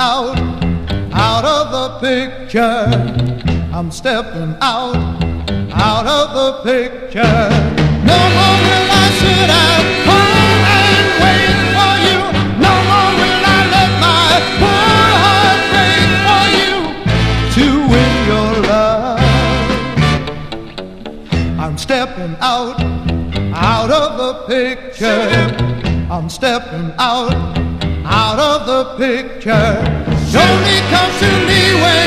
out of the picture. I'm stepping out of the picture. No more will I sit at home and wait for you. No more will I let my poor heart break for you to win your love. I'm stepping out of the picture. I'm stepping out of the picture. Only come to me when